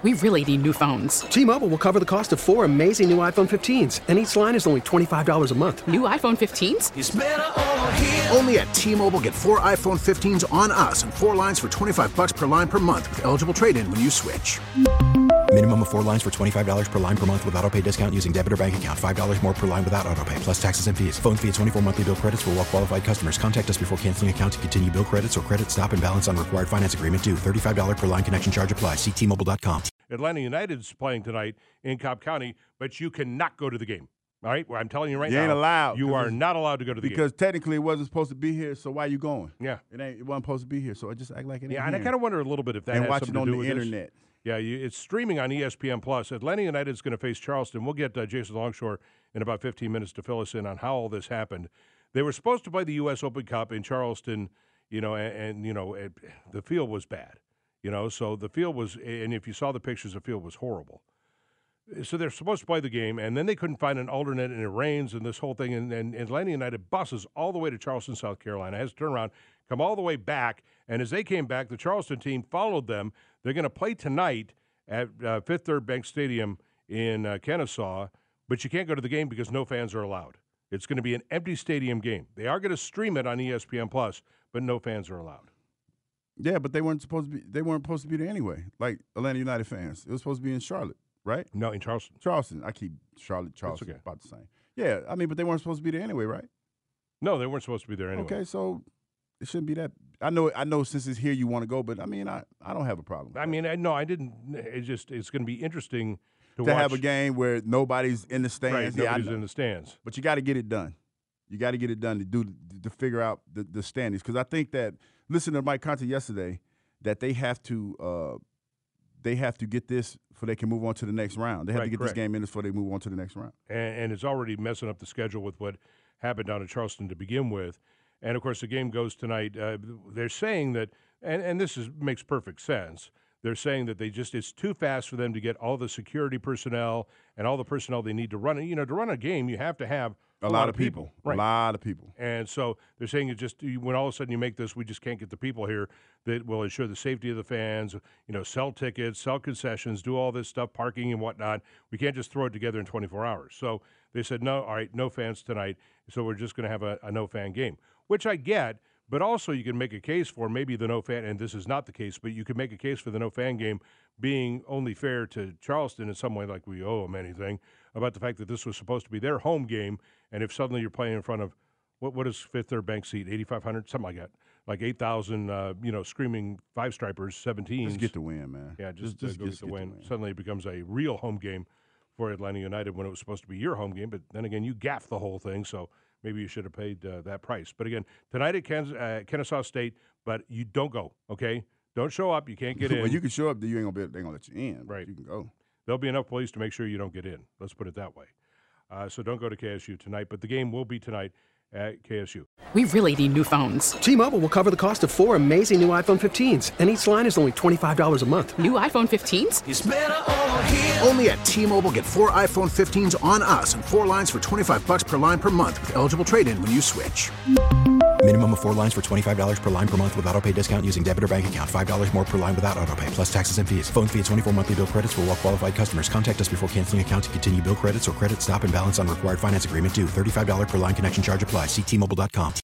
We really need new phones. T-Mobile will cover the cost of 4 amazing new iPhone 15s, and each line is only $25 a month. New iPhone 15s? It's better over here. Only at T-Mobile, get 4 iPhone 15s on us and 4 lines for $25 per line per month with eligible trade-in when you switch. Minimum of 4 lines for $25 per line per month with autopay discount using debit or bank account. $5 more per line without autopay, plus taxes and fees. Phone fee at 24 monthly bill credits for well-qualified customers. Contact us before canceling account to continue bill credits or credit stop and balance on required finance agreement due. $35 per line connection charge applies. See T-Mobile.com. Atlanta United's playing tonight in Cobb County, but you cannot go to the game. All right? Well, I'm telling you right now. You ain't allowed. You are not allowed to go to the game. Because technically it wasn't supposed to be here, so why you going? Yeah. It wasn't supposed to be here, so I just act like it ain't Yeah, here. and I kind of wonder a little bit if that and has watch something it on to do the with internet. This. Yeah, it's streaming on ESPN+. Atlanta United is going to face Charleston. We'll get Jason Longshore in about 15 minutes to fill us in on how all this happened. They were supposed to play the U.S. Open Cup in Charleston, and the field was bad. So the field was, and if you saw the pictures, the field was horrible. So they're supposed to play the game, and then they couldn't find an alternate, and it rains, and this whole thing, and Atlanta United buses all the way to Charleston, South Carolina, has to turn around, come all the way back, and as they came back, the Charleston team followed them. They're going to play tonight at Fifth Third Bank Stadium in Kennesaw, but you can't go to the game because no fans are allowed. It's going to be an empty stadium game. They are going to stream it on ESPN+, but no fans are allowed. Yeah, but they weren't supposed to be there anyway. Like Atlanta United fans, it was supposed to be in Charlotte, right? No, in Charleston. Charleston. I keep Charlotte, Charleston, okay. About the same. Yeah, but they weren't supposed to be there anyway, right? No, they weren't supposed to be there anyway. Okay, so it shouldn't be that. I know. Since it's here, you want to go, but I don't have a problem. I didn't. It's going to be interesting to watch. Have a game where nobody's in the stands. Right, nobody's in the stands. But you got to get it done. You got to get it done to figure out the standings, because I think that, listening to Mike Conte yesterday, that they have to get this before they can move on to the next round. They have to get this game in before they move on to the next round. And it's already messing up the schedule with what happened down in Charleston to begin with. And, of course, the game goes tonight. They're saying that, and this makes perfect sense, they're saying that it's too fast for them to get all the security personnel and all the personnel they need to run it. To run a game, you have to have a lot of people. Right. A lot of people. And so they're saying when all of a sudden you make this, we just can't get the people here that will ensure the safety of the fans, sell tickets, sell concessions, do all this stuff, parking and whatnot. We can't just throw it together in 24 hours. So they said, no, all right, no fans tonight, so we're just going to have a no-fan game, which I get. But also you can make a case for maybe the no-fan, and this is not the case, but you can make a case for the no-fan game being only fair to Charleston in some way, like we owe them anything, about the fact that this was supposed to be their home game, and if suddenly you're playing in front of, what does Fifth Third Bank seat, 8,500, something like that, like 8,000, screaming five-stripers, 17s. Just get the win, man. Yeah, just go get the win. Suddenly it becomes a real home game for Atlanta United when it was supposed to be your home game, but then again, you gaffed the whole thing, so maybe you should have paid that price. But again, tonight at Kennesaw State, but you don't go, okay? Don't show up. You can't get in. Well, you can show up, you ain't they're going to let you in. Right. You can go. There'll be enough police to make sure you don't get in. Let's put it that way. So don't go to KSU tonight, but the game will be tonight at KSU. We really need new phones. T-Mobile will cover the cost of 4 amazing new iPhone 15s, and each line is only $25 a month. New iPhone 15s? It's better over here. Only at T-Mobile, get 4 iPhone 15s on us and 4 lines for $25 per line per month with eligible trade-in when you switch. Minimum of 4 lines for $25 per line per month with autopay discount using debit or bank account. $5 more per line without autopay, plus taxes and fees. Phone fee at 24 monthly bill credits for well-qualified customers. Contact us before canceling account to continue bill credits or credit stop and balance on required finance agreement due. $35 per line connection charge applies. See T-Mobile.com.